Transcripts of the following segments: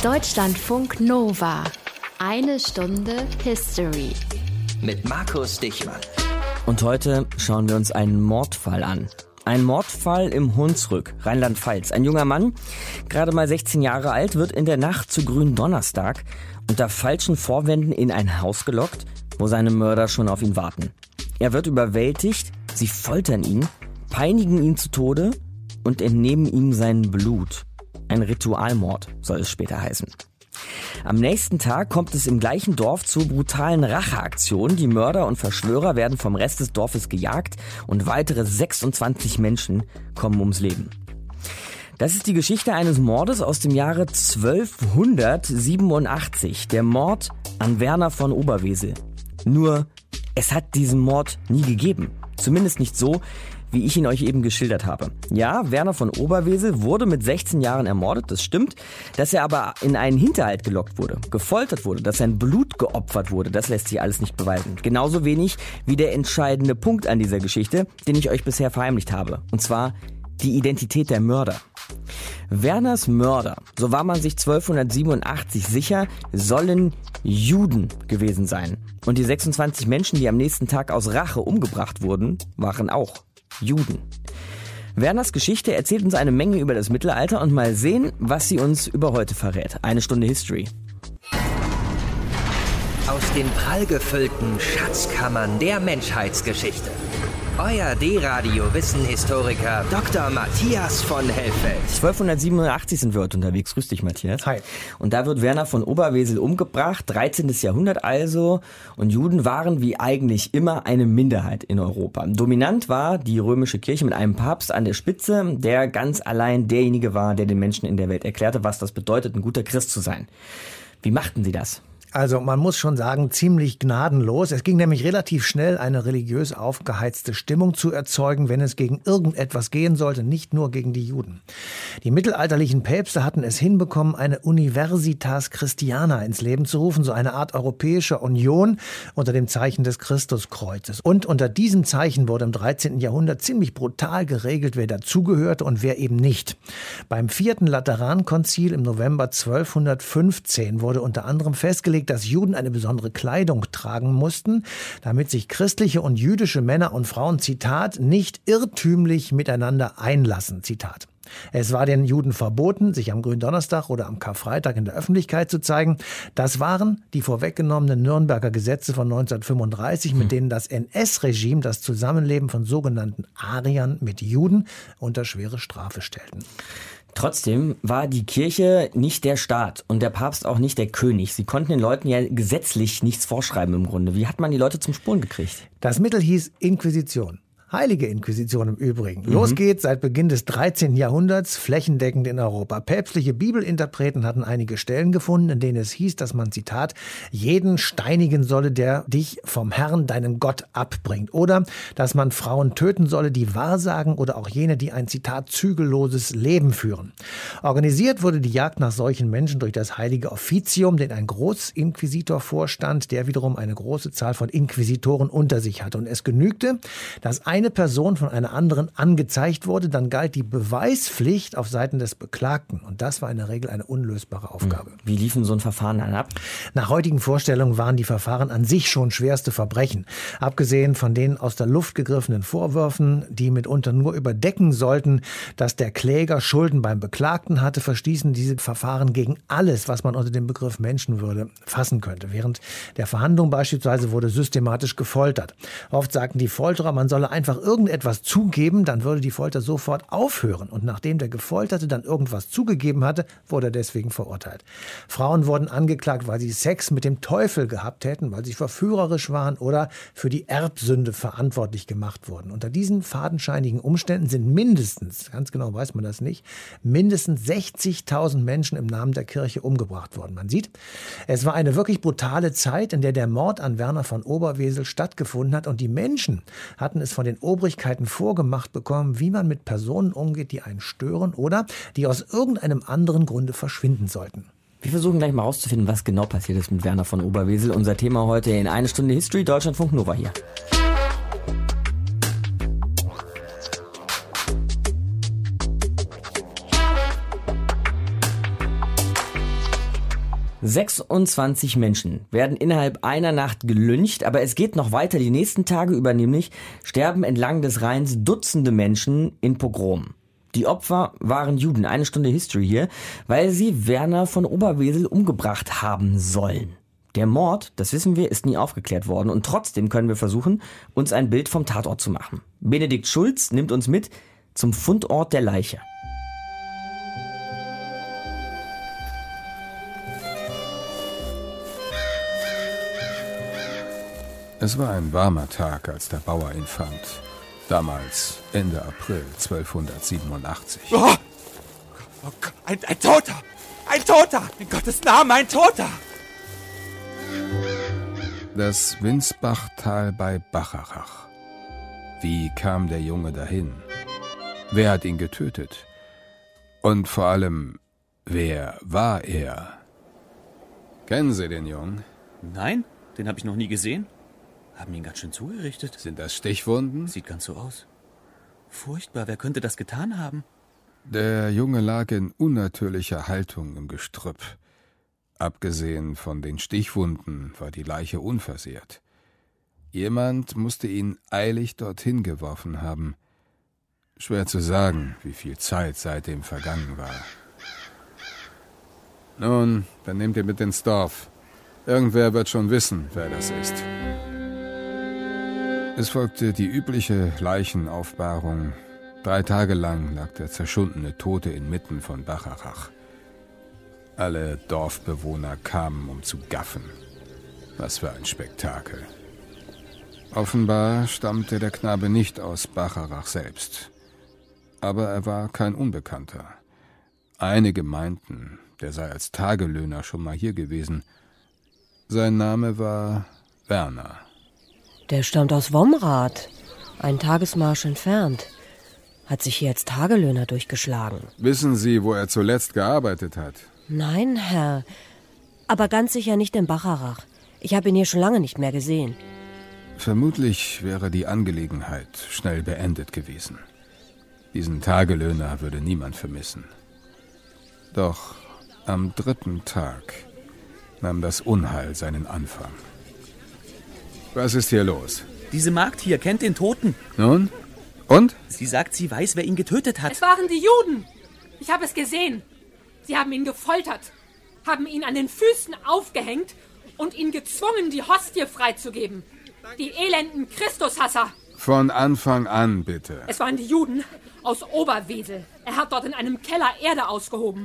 Deutschlandfunk Nova. Eine Stunde History. Mit Markus Dichmann. Und heute schauen wir uns einen Mordfall an. Ein Mordfall im Hunsrück, Rheinland-Pfalz. Ein junger Mann, gerade mal 16 Jahre alt, wird in der Nacht zu Gründonnerstag unter falschen Vorwänden in ein Haus gelockt, wo seine Mörder schon auf ihn warten. Er wird überwältigt, sie foltern ihn, peinigen ihn zu Tode und entnehmen ihm sein Blut. Ein Ritualmord soll es später heißen. Am nächsten Tag kommt es im gleichen Dorf zu brutalen Racheaktionen. Die Mörder und Verschwörer werden vom Rest des Dorfes gejagt und weitere 26 Menschen kommen ums Leben. Das ist die Geschichte eines Mordes aus dem Jahre 1287. Der Mord an Werner von Oberwesel. Nur, es hat diesen Mord nie gegeben. Zumindest nicht so, wie ich ihn euch eben geschildert habe. Ja, Werner von Oberwesel wurde mit 16 Jahren ermordet, das stimmt. Dass er aber in einen Hinterhalt gelockt wurde, gefoltert wurde, dass sein Blut geopfert wurde, das lässt sich alles nicht beweisen. Genauso wenig wie der entscheidende Punkt an dieser Geschichte, den ich euch bisher verheimlicht habe. Und zwar die Identität der Mörder. Werners Mörder, so war man sich 1287 sicher, sollen Juden gewesen sein. Und die 26 Menschen, die am nächsten Tag aus Rache umgebracht wurden, waren auch Juden. Werners Geschichte erzählt uns eine Menge über das Mittelalter und mal sehen, was sie uns über heute verrät. Eine Stunde History. Aus den prallgefüllten Schatzkammern der Menschheitsgeschichte. Euer D-Radio-Wissenhistoriker Dr. Matthias von Helfeld. 1287 sind wir heute unterwegs. Grüß dich, Matthias. Hi. Und da wird Werner von Oberwesel umgebracht, 13. Jahrhundert also. Und Juden waren wie eigentlich immer eine Minderheit in Europa. Dominant war die römische Kirche mit einem Papst an der Spitze, der ganz allein derjenige war, der den Menschen in der Welt erklärte, was das bedeutet, ein guter Christ zu sein. Wie machten sie das? Also man muss schon sagen, ziemlich gnadenlos. Es ging nämlich relativ schnell, eine religiös aufgeheizte Stimmung zu erzeugen, wenn es gegen irgendetwas gehen sollte, nicht nur gegen die Juden. Die mittelalterlichen Päpste hatten es hinbekommen, eine Universitas Christiana ins Leben zu rufen, so eine Art europäische Union unter dem Zeichen des Christuskreuzes. Und unter diesem Zeichen wurde im 13. Jahrhundert ziemlich brutal geregelt, wer dazugehörte und wer eben nicht. Beim 4. Laterankonzil im November 1215 wurde unter anderem festgelegt, dass Juden eine besondere Kleidung tragen mussten, damit sich christliche und jüdische Männer und Frauen, Zitat, nicht irrtümlich miteinander einlassen, Zitat. Es war den Juden verboten, sich am Gründonnerstag oder am Karfreitag in der Öffentlichkeit zu zeigen. Das waren die vorweggenommenen Nürnberger Gesetze von 1935, mit denen das NS-Regime das Zusammenleben von sogenannten Ariern mit Juden unter schwere Strafe stellten. Trotzdem war die Kirche nicht der Staat und der Papst auch nicht der König. Sie konnten den Leuten ja gesetzlich nichts vorschreiben im Grunde. Wie hat man die Leute zum Spuren gekriegt? Das Mittel hieß Inquisition. Heilige Inquisition im Übrigen. Los geht's seit Beginn des 13. Jahrhunderts, flächendeckend in Europa. Päpstliche Bibelinterpreten hatten einige Stellen gefunden, in denen es hieß, dass man, Zitat, jeden steinigen solle, der dich vom Herrn, deinem Gott, abbringt. Oder, dass man Frauen töten solle, die wahrsagen oder auch jene, die ein, Zitat, zügelloses Leben führen. Organisiert wurde die Jagd nach solchen Menschen durch das Heilige Offizium, den ein Großinquisitor vorstand, der wiederum eine große Zahl von Inquisitoren unter sich hatte. Und es genügte, dass eine Person von einer anderen angezeigt wurde, dann galt die Beweispflicht auf Seiten des Beklagten. Und das war in der Regel eine unlösbare Aufgabe. Wie liefen so ein Verfahren dann ab? Nach heutigen Vorstellungen waren die Verfahren an sich schon schwerste Verbrechen. Abgesehen von den aus der Luft gegriffenen Vorwürfen, die mitunter nur überdecken sollten, dass der Kläger Schulden beim Beklagten hatte, verstießen diese Verfahren gegen alles, was man unter dem Begriff Menschenwürde fassen könnte. Während der Verhandlung beispielsweise wurde systematisch gefoltert. Oft sagten die Folterer, man solle einfach irgendetwas zugeben, dann würde die Folter sofort aufhören. Und nachdem der Gefolterte dann irgendwas zugegeben hatte, wurde er deswegen verurteilt. Frauen wurden angeklagt, weil sie Sex mit dem Teufel gehabt hätten, weil sie verführerisch waren oder für die Erbsünde verantwortlich gemacht wurden. Unter diesen fadenscheinigen Umständen sind mindestens, ganz genau weiß man das nicht, mindestens 60.000 Menschen im Namen der Kirche umgebracht worden. Man sieht, es war eine wirklich brutale Zeit, in der der Mord an Werner von Oberwesel stattgefunden hat und die Menschen hatten es von den Obrigkeiten vorgemacht bekommen, wie man mit Personen umgeht, die einen stören oder die aus irgendeinem anderen Grunde verschwinden sollten. Wir versuchen gleich mal rauszufinden, was genau passiert ist mit Werner von Oberwesel. Unser Thema heute in eine Stunde History, Deutschlandfunk Nova hier. 26 Menschen werden innerhalb einer Nacht gelyncht, aber es geht noch weiter. Die nächsten Tage über nämlich sterben entlang des Rheins Dutzende Menschen in Pogromen. Die Opfer waren Juden. Eine Stunde History hier, weil sie Werner von Oberwesel umgebracht haben sollen. Der Mord, das wissen wir, ist nie aufgeklärt worden und trotzdem können wir versuchen, uns ein Bild vom Tatort zu machen. Benedikt Schulz nimmt uns mit zum Fundort der Leiche. Es war ein warmer Tag, als der Bauer ihn fand. Damals Ende April 1287. Oh, ein Toter! Ein Toter! In Gottes Namen, ein Toter! Das Winsbachtal bei Bacharach. Wie kam der Junge dahin? Wer hat ihn getötet? Und vor allem, wer war er? Kennen Sie den Jungen? Nein, den habe ich noch nie gesehen. Haben ihn ganz schön zugerichtet. Sind das Stichwunden? Sieht ganz so aus. Furchtbar, wer könnte das getan haben? Der Junge lag in unnatürlicher Haltung im Gestrüpp. Abgesehen von den Stichwunden war die Leiche unversehrt. Jemand musste ihn eilig dorthin geworfen haben. Schwer zu sagen, wie viel Zeit seitdem vergangen war. Nun, dann nehmt ihr mit ins Dorf. Irgendwer wird schon wissen, wer das ist. Es folgte die übliche Leichenaufbahrung. 3 Tage lang lag der zerschundene Tote inmitten von Bacharach. Alle Dorfbewohner kamen, um zu gaffen. Was für ein Spektakel. Offenbar stammte der Knabe nicht aus Bacharach selbst. Aber er war kein Unbekannter. Einige meinten, der sei als Tagelöhner schon mal hier gewesen. Sein Name war Werner. Der stammt aus Womrath, einen Tagesmarsch entfernt. Hat sich hier als Tagelöhner durchgeschlagen. Wissen Sie, wo er zuletzt gearbeitet hat? Nein, Herr. Aber ganz sicher nicht in Bacharach. Ich habe ihn hier schon lange nicht mehr gesehen. Vermutlich wäre die Angelegenheit schnell beendet gewesen. Diesen Tagelöhner würde niemand vermissen. Doch am 3. Tag nahm das Unheil seinen Anfang. Was ist hier los? Diese Magd hier kennt den Toten. Nun? Und? Sie sagt, sie weiß, wer ihn getötet hat. Es waren die Juden. Ich habe es gesehen. Sie haben ihn gefoltert, haben ihn an den Füßen aufgehängt und ihn gezwungen, die Hostie freizugeben. Die elenden Christushasser. Von Anfang an, bitte. Es waren die Juden aus Oberwesel. Er hat dort in einem Keller Erde ausgehoben.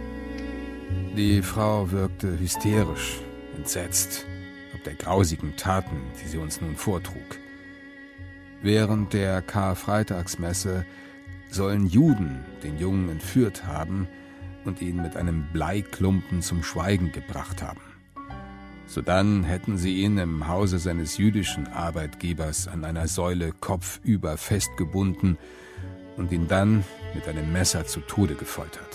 Die Frau wirkte hysterisch, entsetzt, ob der grausigen Taten, die sie uns nun vortrug. Während der Karfreitagsmesse sollen Juden den Jungen entführt haben und ihn mit einem Bleiklumpen zum Schweigen gebracht haben. Sodann hätten sie ihn im Hause seines jüdischen Arbeitgebers an einer Säule kopfüber festgebunden und ihn dann mit einem Messer zu Tode gefoltert.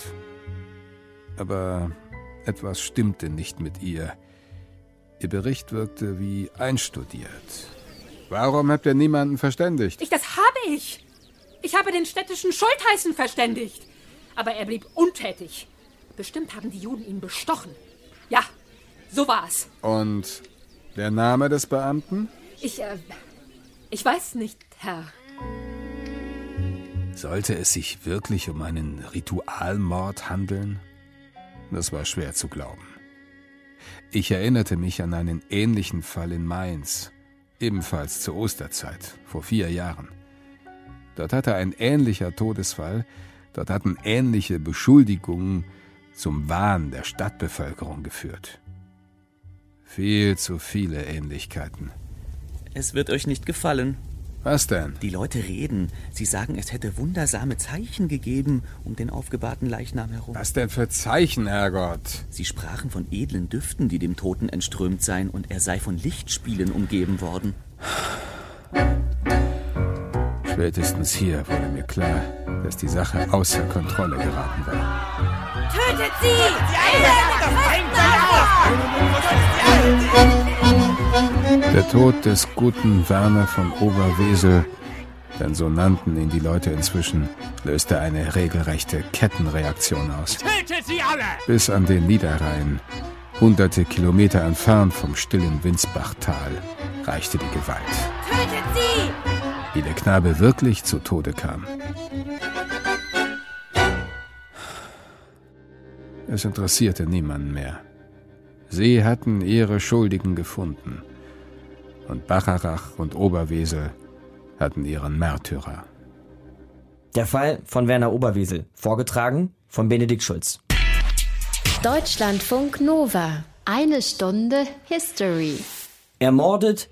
Aber etwas stimmte nicht mit ihr. Ihr Bericht wirkte wie einstudiert. Warum habt ihr niemanden verständigt? Das habe ich. Ich habe den städtischen Schultheißen verständigt. Aber er blieb untätig. Bestimmt haben die Juden ihn bestochen. Ja, so war es. Und der Name des Beamten? Ich weiß nicht, Herr. Sollte es sich wirklich um einen Ritualmord handeln? Das war schwer zu glauben. Ich erinnerte mich an einen ähnlichen Fall in Mainz, ebenfalls zur Osterzeit, vor 4 Jahren. Dort hatte ein ähnlicher Todesfall, dort hatten ähnliche Beschuldigungen zum Wahn der Stadtbevölkerung geführt. Viel zu viele Ähnlichkeiten. Es wird euch nicht gefallen. Was denn? Die Leute reden. Sie sagen, es hätte wundersame Zeichen gegeben um den aufgebahrten Leichnam herum. Was denn für Zeichen, Herrgott? Sie sprachen von edlen Düften, die dem Toten entströmt seien, und er sei von Lichtspielen umgeben worden. Spätestens hier wurde mir klar, dass die Sache außer Kontrolle geraten war. Tötet sie! Der Tod des guten Werner von Oberwesel, denn so nannten ihn die Leute inzwischen, löste eine regelrechte Kettenreaktion aus. Tötet sie alle! Bis an den Niederrhein Hunderte Kilometer entfernt vom stillen Winsbachtal reichte die Gewalt. Tötet sie! Wie der Knabe wirklich zu Tode kam. Es interessierte niemanden mehr. Sie hatten ihre Schuldigen gefunden. Und Bacharach und Oberwesel hatten ihren Märtyrer. Der Fall von Werner Oberwesel, vorgetragen von Benedikt Schulz. Deutschlandfunk Nova. Eine Stunde History. Ermordet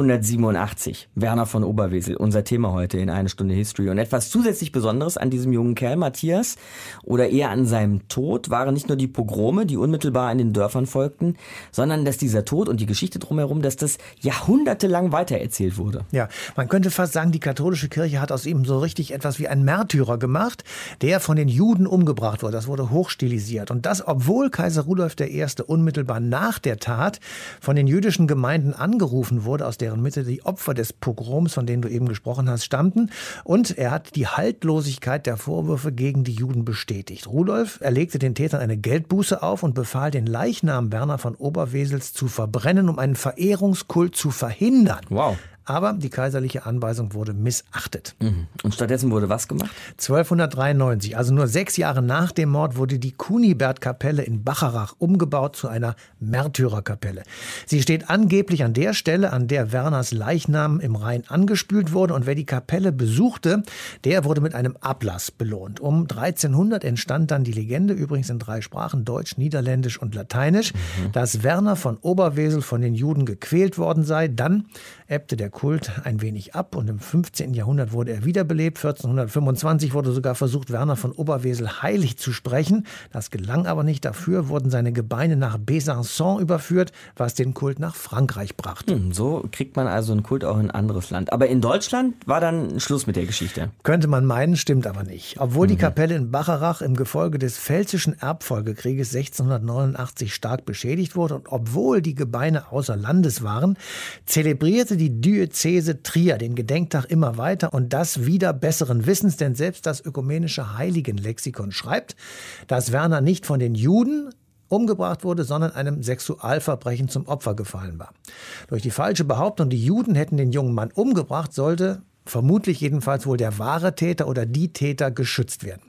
1287. Werner von Oberwesel, unser Thema heute in Eine Stunde History. Und etwas zusätzlich Besonderes an diesem jungen Kerl, Matthias, oder eher an seinem Tod, waren nicht nur die Pogrome, die unmittelbar in den Dörfern folgten, sondern dass dieser Tod und die Geschichte drumherum, dass das jahrhundertelang weitererzählt wurde. Ja, man könnte fast sagen, die katholische Kirche hat aus ihm so richtig etwas wie einen Märtyrer gemacht, der von den Juden umgebracht wurde. Das wurde hochstilisiert. Und das, obwohl Kaiser Rudolf I. unmittelbar nach der Tat von den jüdischen Gemeinden angerufen wurde, aus deren Mitte die Opfer des Pogroms, von denen du eben gesprochen hast, stammten. Und er hat die Haltlosigkeit der Vorwürfe gegen die Juden bestätigt. Rudolf erlegte den Tätern eine Geldbuße auf und befahl, den Leichnam Werner von Oberwesels zu verbrennen, um einen Verehrungskult zu verhindern. Wow. Aber die kaiserliche Anweisung wurde missachtet. Und stattdessen wurde was gemacht? 1293, also nur 6 Jahre nach dem Mord, wurde die Kunibert-Kapelle in Bacharach umgebaut zu einer Märtyrerkapelle. Sie steht angeblich an der Stelle, an der Werners Leichnam im Rhein angespült wurde. Und wer die Kapelle besuchte, der wurde mit einem Ablass belohnt. Um 1300 entstand dann die Legende, übrigens in 3 Sprachen, Deutsch, Niederländisch und Lateinisch, dass Werner von Oberwesel von den Juden gequält worden sei. Dann ebbte der Kult ein wenig ab und im 15. Jahrhundert wurde er wiederbelebt. 1425 wurde sogar versucht, Werner von Oberwesel heilig zu sprechen. Das gelang aber nicht. Dafür wurden seine Gebeine nach Besançon überführt, was den Kult nach Frankreich brachte. So kriegt man also einen Kult auch in ein anderes Land. Aber in Deutschland war dann Schluss mit der Geschichte. Könnte man meinen, stimmt aber nicht. Obwohl die Kapelle in Bacharach im Gefolge des Pfälzischen Erbfolgekrieges 1689 stark beschädigt wurde und obwohl die Gebeine außer Landes waren, zelebrierte die Diözese Trier den Gedenktag immer weiter und das wieder besseren Wissens, denn selbst das ökumenische Heiligenlexikon schreibt, dass Werner nicht von den Juden umgebracht wurde, sondern einem Sexualverbrechen zum Opfer gefallen war. Durch die falsche Behauptung, die Juden hätten den jungen Mann umgebracht, sollte vermutlich jedenfalls wohl der wahre Täter oder die Täter geschützt werden.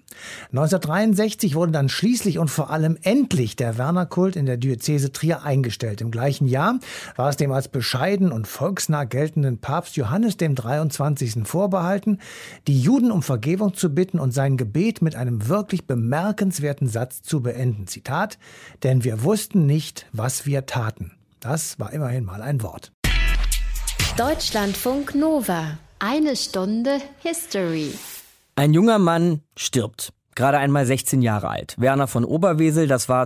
1963 wurde dann schließlich und vor allem endlich der Werner-Kult in der Diözese Trier eingestellt. Im gleichen Jahr war es dem als bescheiden und volksnah geltenden Papst Johannes dem 23. vorbehalten, die Juden um Vergebung zu bitten und sein Gebet mit einem wirklich bemerkenswerten Satz zu beenden. Zitat: „Denn wir wussten nicht, was wir taten." Das war immerhin mal ein Wort. Deutschlandfunk Nova. Eine Stunde History. Ein junger Mann stirbt. Gerade einmal 16 Jahre alt. Werner von Oberwesel, das war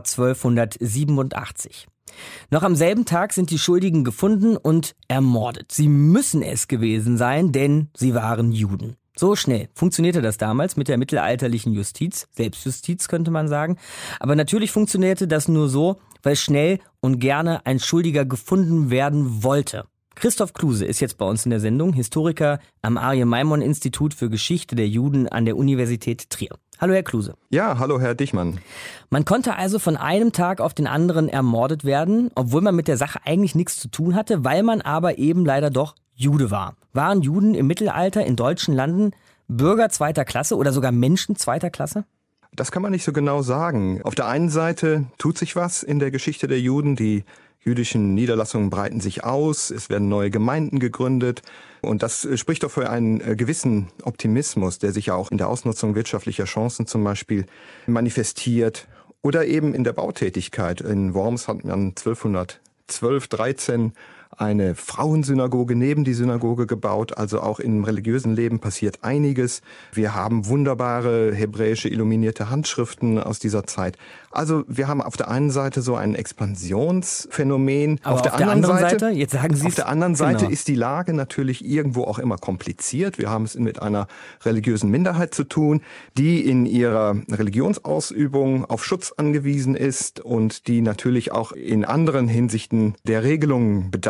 1287. Noch am selben Tag sind die Schuldigen gefunden und ermordet. Sie müssen es gewesen sein, denn sie waren Juden. So schnell funktionierte das damals mit der mittelalterlichen Justiz, Selbstjustiz könnte man sagen. Aber natürlich funktionierte das nur so, weil schnell und gerne ein Schuldiger gefunden werden wollte. Christoph Kluse ist jetzt bei uns in der Sendung, Historiker am Arie-Maimon-Institut für Geschichte der Juden an der Universität Trier. Hallo Herr Kluse. Ja, hallo Herr Dichmann. Man konnte also von einem Tag auf den anderen ermordet werden, obwohl man mit der Sache eigentlich nichts zu tun hatte, weil man aber eben leider doch Jude war. Waren Juden im Mittelalter in deutschen Landen Bürger zweiter Klasse oder sogar Menschen zweiter Klasse? Das kann man nicht so genau sagen. Auf der einen Seite tut sich was in der Geschichte der Juden, die jüdischen Niederlassungen breiten sich aus, es werden neue Gemeinden gegründet und das spricht doch für einen gewissen Optimismus, der sich ja auch in der Ausnutzung wirtschaftlicher Chancen zum Beispiel manifestiert oder eben in der Bautätigkeit. In Worms hat man 1212, 13 eine Frauensynagoge neben die Synagoge gebaut, also auch im religiösen Leben passiert einiges. Wir haben wunderbare hebräische illuminierte Handschriften aus dieser Zeit. Also wir haben auf der einen Seite so ein Expansionsphänomen. Aber auf der anderen Seite, jetzt sagen Sie es. Auf der anderen Seite genau. ist die Lage natürlich irgendwo auch immer kompliziert. Wir haben es mit einer religiösen Minderheit zu tun, die in ihrer Religionsausübung auf Schutz angewiesen ist und die natürlich auch in anderen Hinsichten der Regelungen bedarf.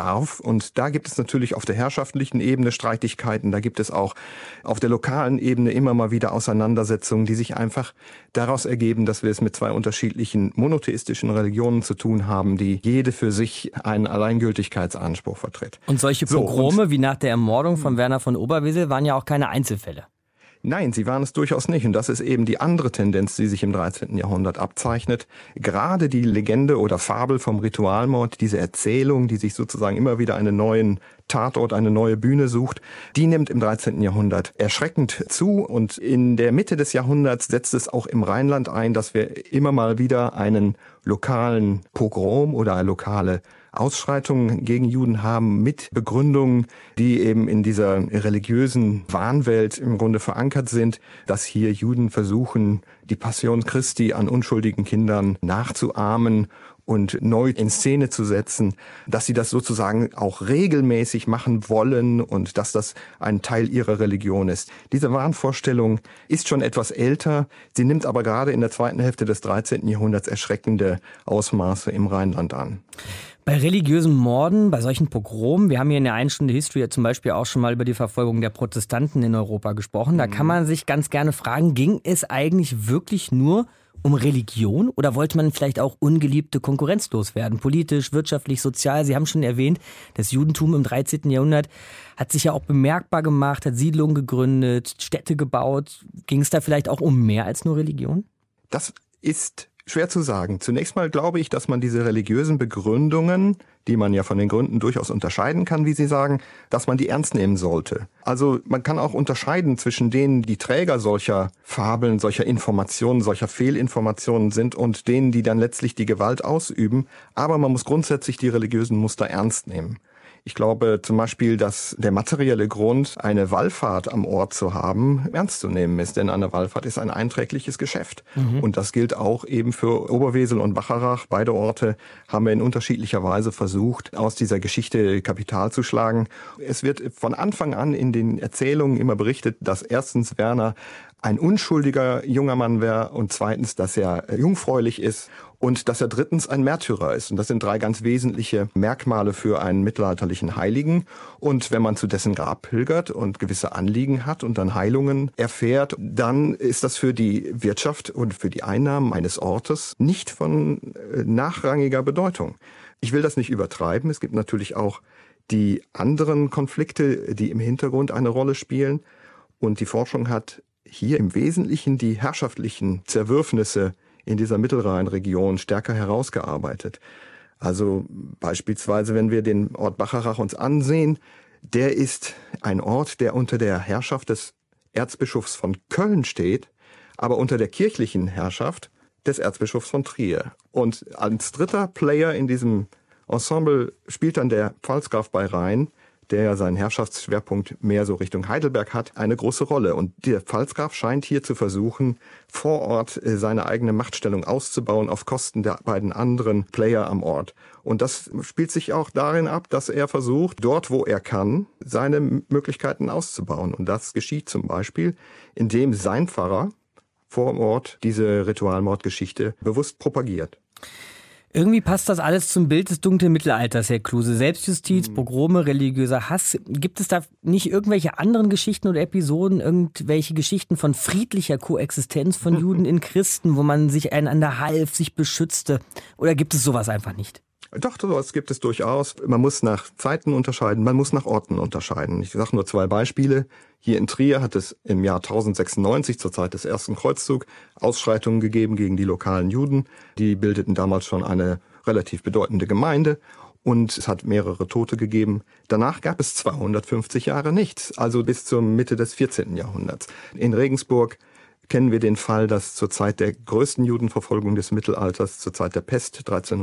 scharf. Und da gibt es natürlich auf der herrschaftlichen Ebene Streitigkeiten. Da gibt es auch auf der lokalen Ebene immer mal wieder Auseinandersetzungen, die sich einfach daraus ergeben, dass wir es mit zwei unterschiedlichen monotheistischen Religionen zu tun haben, die jede für sich einen Alleingültigkeitsanspruch vertritt. Und solche Pogrome wie nach der Ermordung von Werner von Oberwesel waren ja auch keine Einzelfälle. Nein, sie waren es durchaus nicht. Und das ist eben die andere Tendenz, die sich im 13. Jahrhundert abzeichnet. Gerade die Legende oder Fabel vom Ritualmord, diese Erzählung, die sich sozusagen immer wieder einen neuen Tatort, eine neue Bühne sucht, die nimmt im 13. Jahrhundert erschreckend zu. Und in der Mitte des Jahrhunderts setzt es auch im Rheinland ein, dass wir immer mal wieder einen lokalen Pogrom oder eine lokale Ausschreitungen gegen Juden haben mit Begründungen, die eben in dieser religiösen Wahnwelt im Grunde verankert sind, dass hier Juden versuchen, die Passion Christi an unschuldigen Kindern nachzuahmen und neu in Szene zu setzen, dass sie das sozusagen auch regelmäßig machen wollen und dass das ein Teil ihrer Religion ist. Diese Wahnvorstellung ist schon etwas älter, sie nimmt aber gerade in der zweiten Hälfte des 13. Jahrhunderts erschreckende Ausmaße im Rheinland an. Bei religiösen Morden, bei solchen Pogromen, wir haben hier in der 1 Stunde History zum Beispiel auch schon mal über die Verfolgung der Protestanten in Europa gesprochen. Da kann man sich ganz gerne fragen, ging es eigentlich wirklich nur um Religion oder wollte man vielleicht auch ungeliebte Konkurrenz loswerden? Politisch, wirtschaftlich, sozial. Sie haben schon erwähnt, das Judentum im 13. Jahrhundert hat sich ja auch bemerkbar gemacht, hat Siedlungen gegründet, Städte gebaut. Ging es da vielleicht auch um mehr als nur Religion? Das ist schwer zu sagen. Zunächst mal glaube ich, dass man diese religiösen Begründungen, die man ja von den Gründen durchaus unterscheiden kann, wie Sie sagen, dass man die ernst nehmen sollte. Also man kann auch unterscheiden zwischen denen, die Träger solcher Fabeln, solcher Informationen, solcher Fehlinformationen sind und denen, die dann letztlich die Gewalt ausüben. Aber man muss grundsätzlich die religiösen Muster ernst nehmen. Ich glaube zum Beispiel, dass der materielle Grund, eine Wallfahrt am Ort zu haben, ernst zu nehmen ist. Denn eine Wallfahrt ist ein einträgliches Geschäft. Und das gilt auch eben für Oberwesel und Wacharach. Beide Orte haben wir in unterschiedlicher Weise versucht, aus dieser Geschichte Kapital zu schlagen. Es wird von Anfang an in den Erzählungen immer berichtet, dass erstens Werner ein unschuldiger junger Mann wäre und zweitens, dass er jungfräulich ist und dass er drittens ein Märtyrer ist. Und das sind 3 ganz wesentliche Merkmale für einen mittelalterlichen Heiligen. Und wenn man zu dessen Grab pilgert und gewisse Anliegen hat und dann Heilungen erfährt, dann ist das für die Wirtschaft und für die Einnahmen eines Ortes nicht von nachrangiger Bedeutung. Ich will das nicht übertreiben. Es gibt natürlich auch die anderen Konflikte, die im Hintergrund eine Rolle spielen. Und die Forschung hat hier im Wesentlichen die herrschaftlichen Zerwürfnisse in dieser Mittelrheinregion stärker herausgearbeitet. Also beispielsweise, wenn wir den Ort Wacharach uns ansehen, der ist ein Ort, der unter der Herrschaft des Erzbischofs von Köln steht, aber unter der kirchlichen Herrschaft des Erzbischofs von Trier. Und als dritter Player in diesem Ensemble spielt dann der Pfalzgraf bei Rhein, der ja seinen Herrschaftsschwerpunkt mehr so Richtung Heidelberg hat, eine große Rolle. Und der Pfalzgraf scheint hier zu versuchen, vor Ort seine eigene Machtstellung auszubauen auf Kosten der beiden anderen Player am Ort. Und das spielt sich auch darin ab, dass er versucht, dort wo er kann, seine Möglichkeiten auszubauen. Und das geschieht zum Beispiel, indem sein Pfarrer vor Ort diese Ritualmordgeschichte bewusst propagiert. Irgendwie passt das alles zum Bild des dunklen Mittelalters, Herr Kluse. Selbstjustiz, Pogrome, religiöser Hass. Gibt es da nicht irgendwelche anderen Geschichten oder Episoden, irgendwelche Geschichten von friedlicher Koexistenz von Juden in Christen, wo man sich einander half, sich beschützte? Oder gibt es sowas einfach nicht? Doch, sowas gibt es durchaus. Man muss nach Zeiten unterscheiden, man muss nach Orten unterscheiden. Ich sage nur 2 Beispiele. Hier in Trier hat es im Jahr 1096, zur Zeit des ersten Kreuzzugs, Ausschreitungen gegeben gegen die lokalen Juden. Die bildeten damals schon eine relativ bedeutende Gemeinde und es hat mehrere Tote gegeben. Danach gab es 250 Jahre nichts, also bis zur Mitte des 14. Jahrhunderts. In Regensburg kennen wir den Fall, dass zur Zeit der größten Judenverfolgung des Mittelalters, zur Zeit der Pest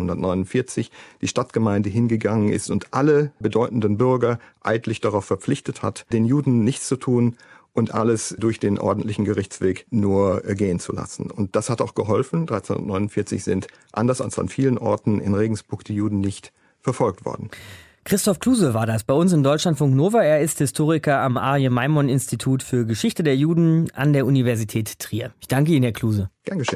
1349, die Stadtgemeinde hingegangen ist und alle bedeutenden Bürger eidlich darauf verpflichtet hat, den Juden nichts zu tun und alles durch den ordentlichen Gerichtsweg nur gehen zu lassen. Und das hat auch geholfen. 1349 sind, anders als an vielen Orten in Regensburg, die Juden nicht verfolgt worden. Christoph Kluse war das bei uns in Deutschlandfunk Nova. Er ist Historiker am Arie-Maimon-Institut für Geschichte der Juden an der Universität Trier. Ich danke Ihnen, Herr Kluse. Gern geschehen.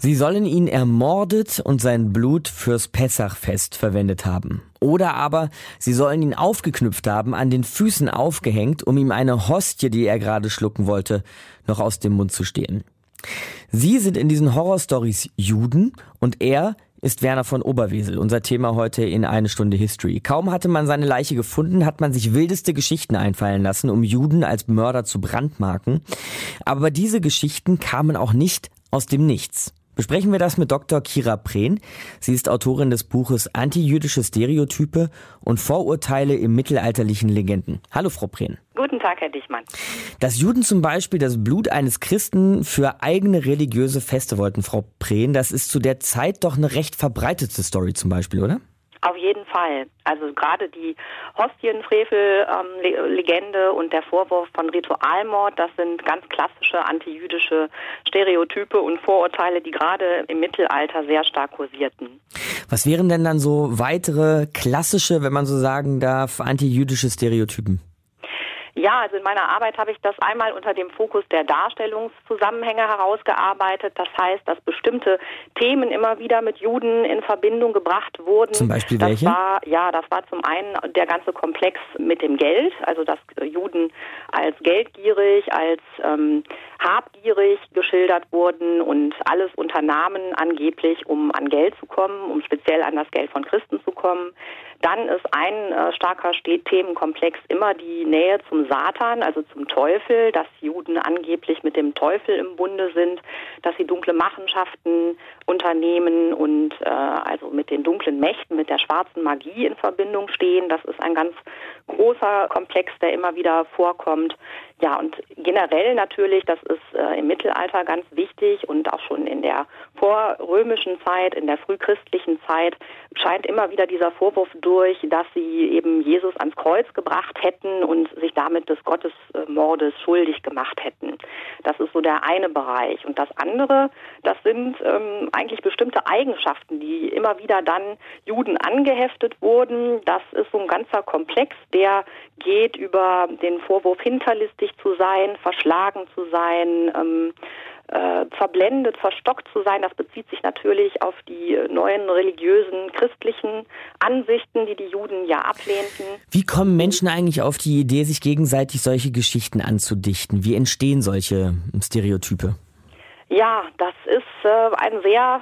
Sie sollen ihn ermordet und sein Blut fürs Pessachfest verwendet haben. Oder aber sie sollen ihn aufgeknüpft haben, an den Füßen aufgehängt, um ihm eine Hostie, die er gerade schlucken wollte, noch aus dem Mund zu stehlen. Sie sind in diesen Horrorstories Juden und er ist Werner von Oberwesel, unser Thema heute in 1 Stunde History. Kaum hatte man seine Leiche gefunden, hat man sich wildeste Geschichten einfallen lassen, um Juden als Mörder zu brandmarken. Aber diese Geschichten kamen auch nicht aus dem Nichts. Besprechen wir das mit Dr. Kira Prehn. Sie ist Autorin des Buches Antijüdische Stereotype und Vorurteile im mittelalterlichen Legenden. Hallo, Frau Prehn. Guten Tag, Herr Dichmann. Dass Juden zum Beispiel das Blut eines Christen für eigene religiöse Feste wollten, Frau Prehn, das ist zu der Zeit doch eine recht verbreitete Story zum Beispiel, oder? Auf jeden Fall. Also gerade die Hostienfrevel-Legende und der Vorwurf von Ritualmord, das sind ganz klassische antijüdische Stereotype und Vorurteile, die gerade im Mittelalter sehr stark kursierten. Was wären denn dann so weitere klassische, wenn man so sagen darf, antijüdische Stereotypen? Ja, also in meiner Arbeit habe ich das einmal unter dem Fokus der Darstellungszusammenhänge herausgearbeitet. Das heißt, dass bestimmte Themen immer wieder mit Juden in Verbindung gebracht wurden. Zum Beispiel welche? Das war zum einen der ganze Komplex mit dem Geld, also dass Juden als geldgierig, als habgierig geschildert wurden und alles unternahmen angeblich, um an Geld zu kommen, um speziell an das Geld von Christen zu kommen. Dann ist ein starker Themenkomplex immer die Nähe zum Satan, also zum Teufel, dass Juden angeblich mit dem Teufel im Bunde sind, dass sie dunkle Machenschaften unternehmen und also mit den dunklen Mächten, mit der schwarzen Magie in Verbindung stehen. Das ist ein ganz großer Komplex, der immer wieder vorkommt. Ja, und generell natürlich, das ist im Mittelalter ganz wichtig und auch schon in der vorrömischen Zeit, in der frühchristlichen Zeit, scheint immer wieder dieser Vorwurf durch, dass sie eben Jesus ans Kreuz gebracht hätten und sich damit des Gottesmordes schuldig gemacht hätten. Das ist so der eine Bereich. Und das andere, das sind eigentlich bestimmte Eigenschaften, die immer wieder dann Juden angeheftet wurden. Das ist so ein ganzer Komplex, der geht über den Vorwurf, hinterlistig zu sein, verschlagen zu sein, verblendet, verstockt zu sein. Das bezieht sich natürlich auf die neuen religiösen, christlichen Ansichten, die Juden ja ablehnten. Wie kommen Menschen eigentlich auf die Idee, sich gegenseitig solche Geschichten anzudichten? Wie entstehen solche Stereotype? Ja, das ist ein sehr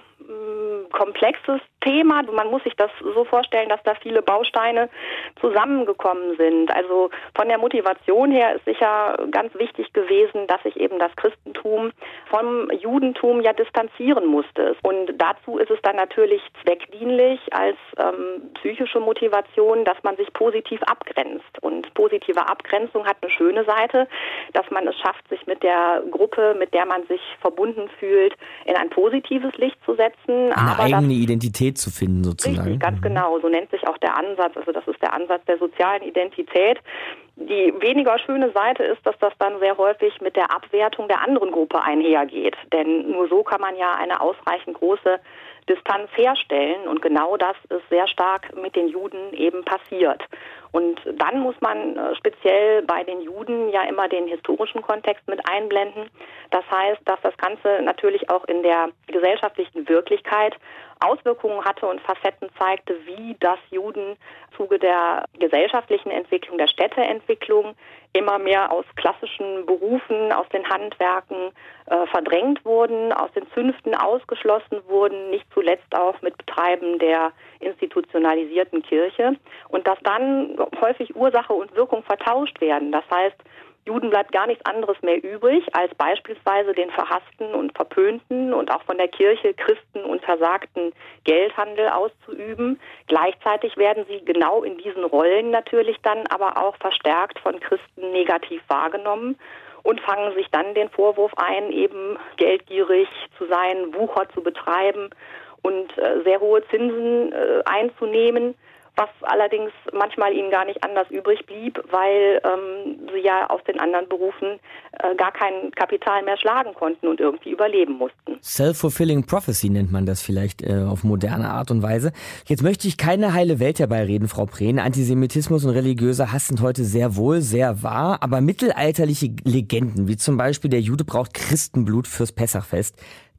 komplexes Thema. Man muss sich das so vorstellen, dass da viele Bausteine zusammengekommen sind. Also von der Motivation her ist sicher ganz wichtig gewesen, dass sich eben das Christentum vom Judentum ja distanzieren musste. Und dazu ist es dann natürlich zweckdienlich als psychische Motivation, dass man sich positiv abgrenzt. Und positive Abgrenzung hat eine schöne Seite, dass man es schafft, sich mit der Gruppe, mit der man sich verbunden fühlt, in ein positives Licht zu setzen. Eine eigene Identität zu finden sozusagen. Richtig, ganz genau. So nennt sich auch der Ansatz. Also das ist der Ansatz der sozialen Identität. Die weniger schöne Seite ist, dass das dann sehr häufig mit der Abwertung der anderen Gruppe einhergeht. Denn nur so kann man ja eine ausreichend große Distanz herstellen. Und genau das ist sehr stark mit den Juden eben passiert. Und dann muss man speziell bei den Juden ja immer den historischen Kontext mit einblenden. Das heißt, dass das Ganze natürlich auch in der gesellschaftlichen Wirklichkeit Auswirkungen hatte und Facetten zeigte, wie das Juden im Zuge der gesellschaftlichen Entwicklung, der Städteentwicklung immer mehr aus klassischen Berufen, aus den Handwerken verdrängt wurden, aus den Zünften ausgeschlossen wurden, nicht zuletzt auch mit Betreiben der institutionalisierten Kirche und dass dann häufig Ursache und Wirkung vertauscht werden. Das heißt, Juden bleibt gar nichts anderes mehr übrig, als beispielsweise den verhassten und verpönten und auch von der Kirche Christen untersagten Geldhandel auszuüben. Gleichzeitig werden sie genau in diesen Rollen natürlich dann aber auch verstärkt von Christen negativ wahrgenommen und fangen sich dann den Vorwurf ein, eben geldgierig zu sein, Wucher zu betreiben und sehr hohe Zinsen einzunehmen, was allerdings manchmal ihnen gar nicht anders übrig blieb, weil sie ja aus den anderen Berufen gar kein Kapital mehr schlagen konnten und irgendwie überleben mussten. Self-fulfilling prophecy nennt man das vielleicht auf moderne Art und Weise. Jetzt möchte ich keine heile Welt herbeireden, Frau Prehn. Antisemitismus und religiöser Hass sind heute sehr wohl sehr wahr, aber mittelalterliche Legenden, wie zum Beispiel der Jude braucht Christenblut fürs Pessachfest,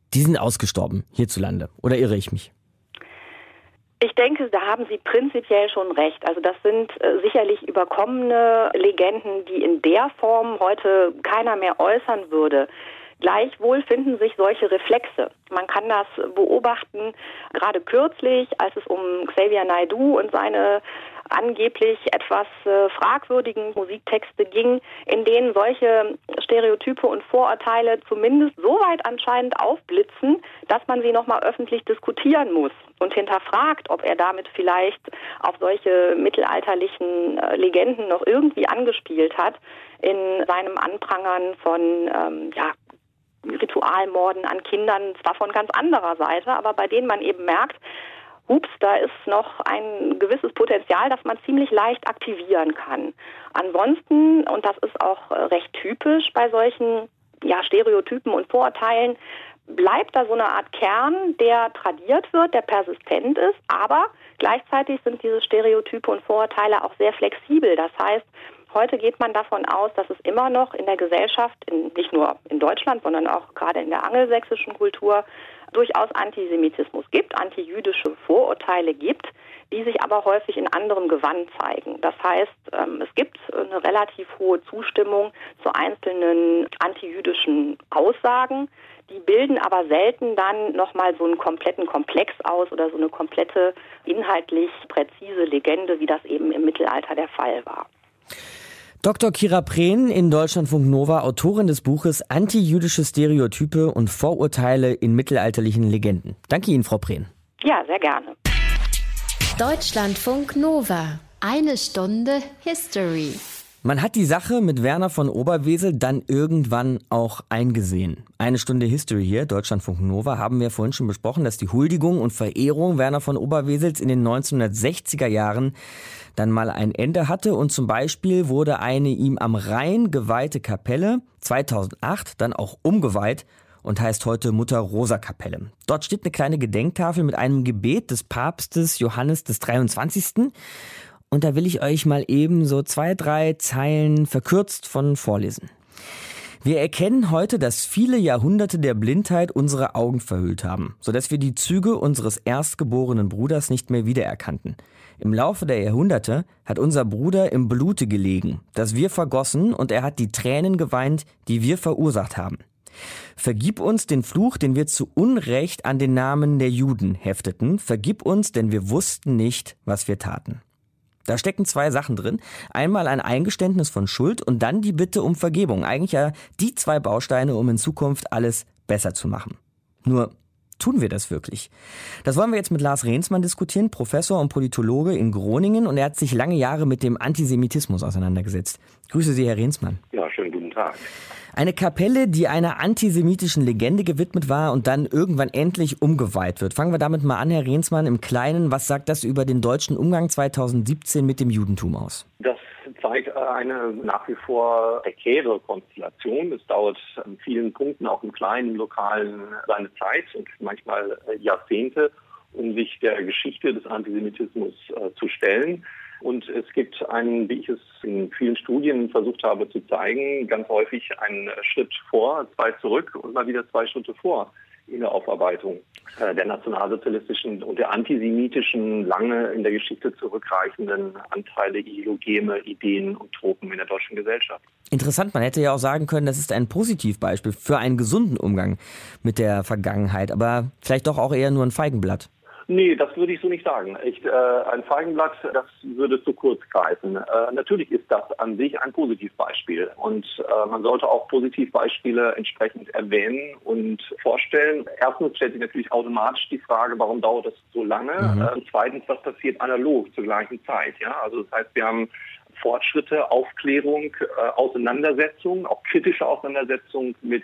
die sind ausgestorben hierzulande. Oder irre ich mich? Ich denke, da haben Sie prinzipiell schon recht. Also das sind sicherlich überkommene Legenden, die in der Form heute keiner mehr äußern würde. Gleichwohl finden sich solche Reflexe. Man kann das beobachten, gerade kürzlich, als es um Xavier Naidoo und seine angeblich etwas fragwürdigen Musiktexte ging, in denen solche Stereotype und Vorurteile zumindest so weit anscheinend aufblitzen, dass man sie nochmal öffentlich diskutieren muss und hinterfragt, ob er damit vielleicht auf solche mittelalterlichen Legenden noch irgendwie angespielt hat in seinem Anprangern von Ritualmorden an Kindern, zwar von ganz anderer Seite, aber bei denen man eben merkt, hups, da ist noch ein gewisses Potenzial, das man ziemlich leicht aktivieren kann. Ansonsten, und das ist auch recht typisch bei solchen Stereotypen und Vorurteilen, bleibt da so eine Art Kern, der tradiert wird, der persistent ist, aber gleichzeitig sind diese Stereotype und Vorurteile auch sehr flexibel. Das heißt, heute geht man davon aus, dass es immer noch in der Gesellschaft, nicht nur in Deutschland, sondern auch gerade in der angelsächsischen Kultur, durchaus Antisemitismus gibt, antijüdische Vorurteile gibt, die sich aber häufig in anderem Gewand zeigen. Das heißt, es gibt eine relativ hohe Zustimmung zu einzelnen antijüdischen Aussagen, die bilden aber selten dann nochmal so einen kompletten Komplex aus oder so eine komplette inhaltlich präzise Legende, wie das eben im Mittelalter der Fall war. Dr. Kira Prehn in Deutschlandfunk Nova, Autorin des Buches Antijüdische Stereotype und Vorurteile in mittelalterlichen Legenden. Danke Ihnen, Frau Prehn. Ja, sehr gerne. Deutschlandfunk Nova. 1 Stunde History. Man hat die Sache mit Werner von Oberwesel dann irgendwann auch eingesehen. 1 Stunde History hier, Deutschlandfunk Nova, haben wir vorhin schon besprochen, dass die Huldigung und Verehrung Werner von Oberwesels in den 1960er Jahren dann mal ein Ende hatte und zum Beispiel wurde eine ihm am Rhein geweihte Kapelle 2008 dann auch umgeweiht und heißt heute Mutter-Rosa-Kapelle. Dort steht eine kleine Gedenktafel mit einem Gebet des Papstes Johannes des 23. Und da will ich euch mal eben so 2, 3 Zeilen verkürzt von vorlesen. Wir erkennen heute, dass viele Jahrhunderte der Blindheit unsere Augen verhüllt haben, sodass wir die Züge unseres erstgeborenen Bruders nicht mehr wiedererkannten. Im Laufe der Jahrhunderte hat unser Bruder im Blute gelegen, das wir vergossen, und er hat die Tränen geweint, die wir verursacht haben. Vergib uns den Fluch, den wir zu Unrecht an den Namen der Juden hefteten. Vergib uns, denn wir wussten nicht, was wir taten. Da stecken 2 Sachen drin. Einmal ein Eingeständnis von Schuld und dann die Bitte um Vergebung. Eigentlich ja die 2 Bausteine, um in Zukunft alles besser zu machen. Nur tun wir das wirklich? Das wollen wir jetzt mit Lars Rehnsmann diskutieren, Professor und Politologe in Groningen, und er hat sich lange Jahre mit dem Antisemitismus auseinandergesetzt. Grüße Sie, Herr Rehnsmann. Ja, schönen guten Tag. Eine Kapelle, die einer antisemitischen Legende gewidmet war und dann irgendwann endlich umgeweiht wird. Fangen wir damit mal an, Herr Rehnsmann, im Kleinen. Was sagt das über den deutschen Umgang 2017 mit dem Judentum aus? Das zeigt eine nach wie vor prekäre Konstellation. Es dauert an vielen Punkten, auch im kleinen, lokalen, seine Zeit und manchmal Jahrzehnte, um sich der Geschichte des Antisemitismus zu stellen. Und es gibt einen, wie ich es in vielen Studien versucht habe zu zeigen, ganz häufig einen Schritt vor, 2 zurück und mal wieder 2 Schritte vor in der Aufarbeitung der nationalsozialistischen und der antisemitischen, lange in der Geschichte zurückreichenden Anteile, Ideologeme, Ideen und Tropen in der deutschen Gesellschaft. Interessant, man hätte ja auch sagen können, das ist ein Positivbeispiel für einen gesunden Umgang mit der Vergangenheit, aber vielleicht doch auch eher nur ein Feigenblatt. Nee, das würde ich so nicht sagen. Ein Feigenblatt, das würde zu kurz greifen. Natürlich ist das an sich ein Positivbeispiel und man sollte auch Positivbeispiele entsprechend erwähnen und vorstellen. Erstens stellt sich natürlich automatisch die Frage, warum dauert das so lange? Und zweitens, was passiert analog zur gleichen Zeit? Ja, also das heißt, wir haben Fortschritte, Aufklärung, Auseinandersetzung, auch kritische Auseinandersetzung mit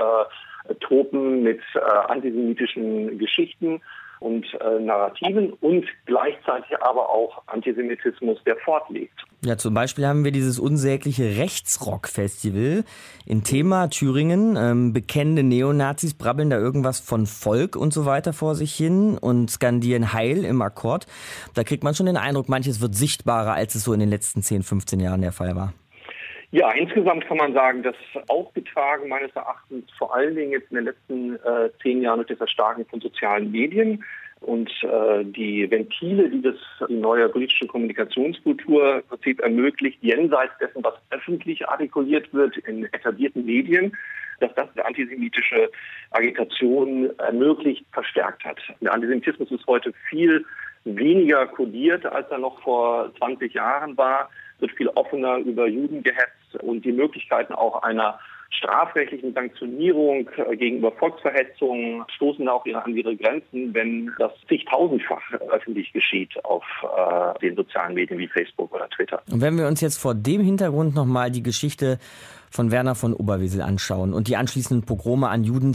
Tropen, mit antisemitischen Geschichten und Narrativen und gleichzeitig aber auch Antisemitismus, der fortlebt. Ja, zum Beispiel haben wir dieses unsägliche Rechtsrock-Festival in Thema Thüringen. Bekennende Neonazis brabbeln da irgendwas von Volk und so weiter vor sich hin und skandieren Heil im Akkord. Da kriegt man schon den Eindruck, manches wird sichtbarer, als es so in den letzten 10, 15 Jahren der Fall war. Ja, insgesamt kann man sagen, dass aufgetragen meines Erachtens vor allen Dingen jetzt in den letzten 10 Jahren durch das Erstarken von sozialen Medien und die Ventile, die die neue politische Kommunikationskultur im Prinzip ermöglicht, jenseits dessen, was öffentlich artikuliert wird in etablierten Medien, dass das eine antisemitische Agitation ermöglicht, verstärkt hat. Der Antisemitismus ist heute viel weniger kodiert, als er noch vor 20 Jahren war, wird viel offener über Juden gehetzt und die Möglichkeiten auch einer strafrechtlichen Sanktionierung gegenüber Volksverhetzungen stoßen auch an ihre Grenzen, wenn das zigtausendfach öffentlich geschieht auf den sozialen Medien wie Facebook oder Twitter. Und wenn wir uns jetzt vor dem Hintergrund nochmal die Geschichte von Werner von Oberwesel anschauen und die anschließenden Pogrome an Juden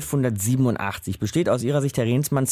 1287, besteht aus Ihrer Sicht, Herr Rehnsmann,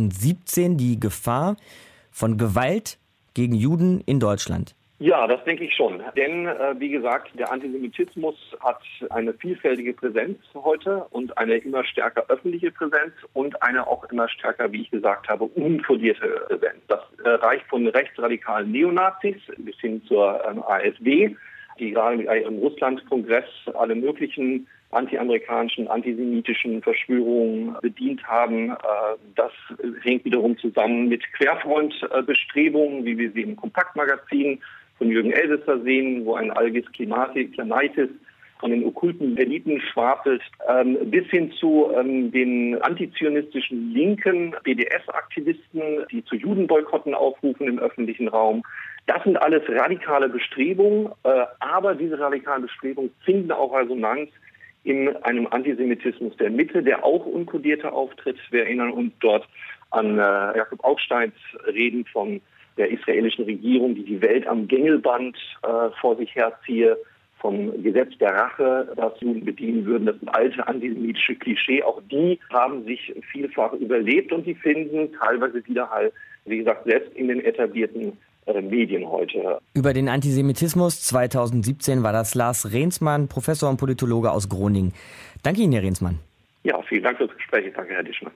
2017 die Gefahr von Gewalt gegen Juden in Deutschland? Ja, das denke ich schon. Denn, wie gesagt, der Antisemitismus hat eine vielfältige Präsenz heute und eine immer stärker öffentliche Präsenz und eine auch immer stärker, wie ich gesagt habe, unkodierte Präsenz. Das reicht von rechtsradikalen Neonazis bis hin zur AfD, die gerade mit ihrem Russland-Kongress alle möglichen anti-amerikanischen, antisemitischen Verschwörungen bedient haben. Das hängt wiederum zusammen mit Querfront-Bestrebungen, wie wir sie im Kompaktmagazin von Jürgen Elsässer sehen, wo ein Algis Kleinaitis von den okkulten Eliten schwafelt, bis hin zu den antizionistischen linken BDS-Aktivisten, die zu Judenboykotten aufrufen im öffentlichen Raum. Das sind alles radikale Bestrebungen, aber diese radikalen Bestrebungen finden auch Resonanz in einem Antisemitismus der Mitte, der auch unkodierte auftritt. Wir erinnern uns dort an Jakob Augsteins Reden von der israelischen Regierung, die die Welt am Gängelband vor sich herziehe, vom Gesetz der Rache, das Juden bedienen würden. Das sind alte antisemitische Klischee. Auch die haben sich vielfach überlebt und die finden teilweise Widerhall, wie gesagt, selbst in den etablierten Medien heute. Über den Antisemitismus 2017 war das Lars Rehnsmann, Professor und Politologe aus Groningen. Danke Ihnen, Herr Rehnsmann. Ja, vielen Dank fürs Gespräch. Danke, Herr Dischmann.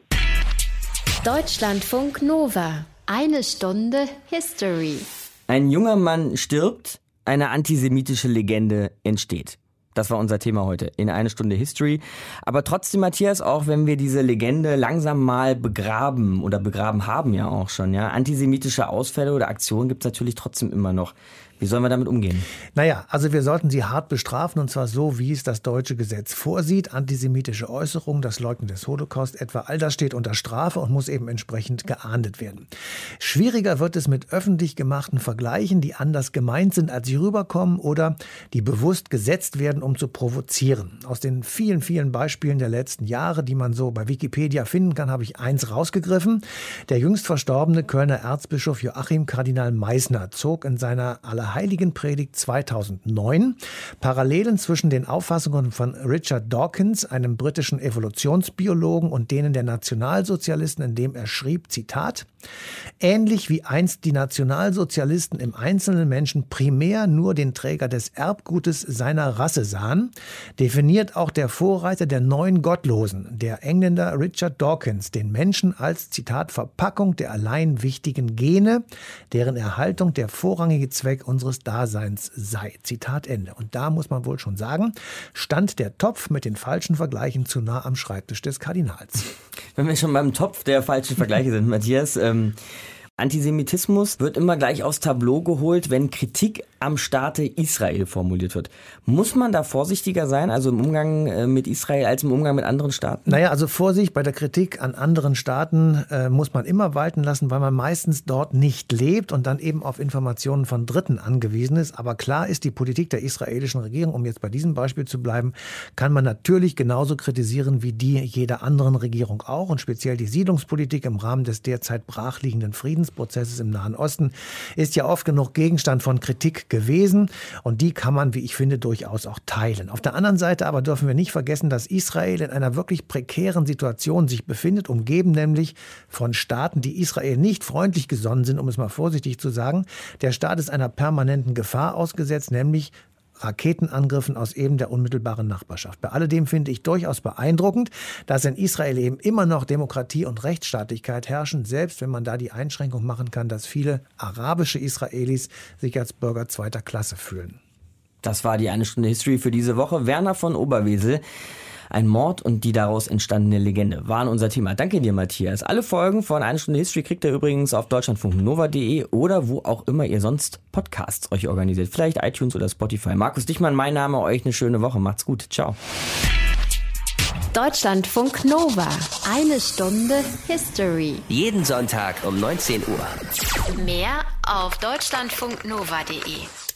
Deutschlandfunk Nova. 1 Stunde History. Ein junger Mann stirbt, eine antisemitische Legende entsteht. Das war unser Thema heute in 1 Stunde History. Aber trotzdem, Matthias, auch wenn wir diese Legende langsam mal begraben oder begraben haben ja auch schon, ja, antisemitische Ausfälle oder Aktionen gibt es natürlich trotzdem immer noch. Wie sollen wir damit umgehen? Naja, also wir sollten sie hart bestrafen, und zwar so, wie es das deutsche Gesetz vorsieht. Antisemitische Äußerungen, das Leugnen des Holocaust etwa, all das steht unter Strafe und muss eben entsprechend geahndet werden. Schwieriger wird es mit öffentlich gemachten Vergleichen, die anders gemeint sind, als sie rüberkommen oder die bewusst gesetzt werden, um zu provozieren. Aus den vielen, vielen Beispielen der letzten Jahre, die man so bei Wikipedia finden kann, habe ich eins rausgegriffen. Der jüngst verstorbene Kölner Erzbischof Joachim Kardinal Meissner zog in seiner Allerheiligenpredigt 2009 Parallelen zwischen den Auffassungen von Richard Dawkins, einem britischen Evolutionsbiologen, und denen der Nationalsozialisten, indem er schrieb, Zitat, ähnlich wie einst die Nationalsozialisten im einzelnen Menschen primär nur den Träger des Erbgutes seiner Rasse sahen, definiert auch der Vorreiter der neuen Gottlosen, der Engländer Richard Dawkins, den Menschen als, Zitat, Verpackung der allein wichtigen Gene, deren Erhaltung der vorrangige Zweck unseres Daseins sei. Zitat Ende. Und da muss man wohl schon sagen, stand der Topf mit den falschen Vergleichen zu nah am Schreibtisch des Kardinals. Wenn wir schon beim Topf der falschen Vergleiche sind, Matthias, Antisemitismus wird immer gleich aufs Tableau geholt, wenn Kritik am Staate Israel formuliert wird. Muss man da vorsichtiger sein, also im Umgang mit Israel, als im Umgang mit anderen Staaten? Naja, also Vorsicht bei der Kritik an anderen Staaten muss man immer walten lassen, weil man meistens dort nicht lebt und dann eben auf Informationen von Dritten angewiesen ist. Aber klar ist, die Politik der israelischen Regierung, um jetzt bei diesem Beispiel zu bleiben, kann man natürlich genauso kritisieren wie die jeder anderen Regierung auch. Und speziell die Siedlungspolitik im Rahmen des derzeit brachliegenden Friedensprozesses im Nahen Osten ist ja oft genug Gegenstand von Kritik gewesen. Und die kann man, wie ich finde, durchaus auch teilen. Auf der anderen Seite aber dürfen wir nicht vergessen, dass Israel in einer wirklich prekären Situation sich befindet, umgeben nämlich von Staaten, die Israel nicht freundlich gesonnen sind, um es mal vorsichtig zu sagen. Der Staat ist einer permanenten Gefahr ausgesetzt, nämlich Raketenangriffen aus eben der unmittelbaren Nachbarschaft. Bei alledem finde ich durchaus beeindruckend, dass in Israel eben immer noch Demokratie und Rechtsstaatlichkeit herrschen, selbst wenn man da die Einschränkung machen kann, dass viele arabische Israelis sich als Bürger zweiter Klasse fühlen. Das war die 1 Stunde History für diese Woche. Werner von Oberwesel. Ein Mord und die daraus entstandene Legende waren unser Thema. Danke dir, Matthias. Alle Folgen von 1 Stunde History kriegt ihr übrigens auf deutschlandfunknova.de oder wo auch immer ihr sonst Podcasts euch organisiert. Vielleicht iTunes oder Spotify. Markus Dichmann, mein Name. Euch eine schöne Woche. Macht's gut. Ciao. Deutschlandfunk Nova. 1 Stunde History. Jeden Sonntag um 19 Uhr. Mehr auf deutschlandfunknova.de.